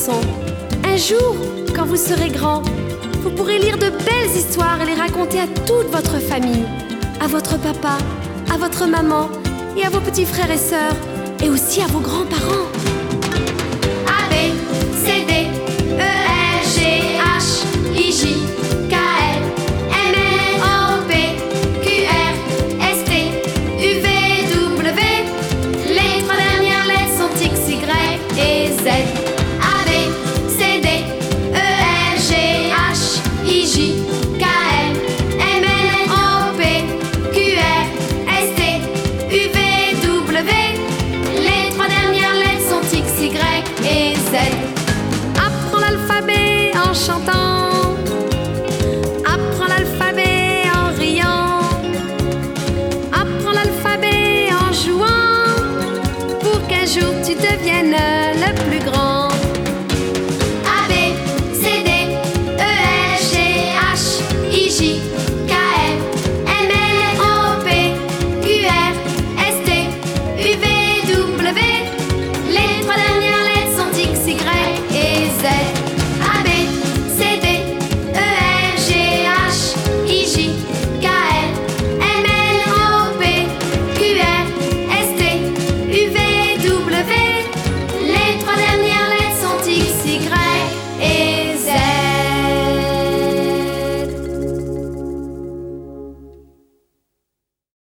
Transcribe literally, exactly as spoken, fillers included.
leçons. Un jour, quand vous serez grand, vous pourrez lire de belles histoires et les raconter à toute votre famille, à votre papa, à votre maman et à vos petits frères et sœurs, et aussi à vos grands-parents.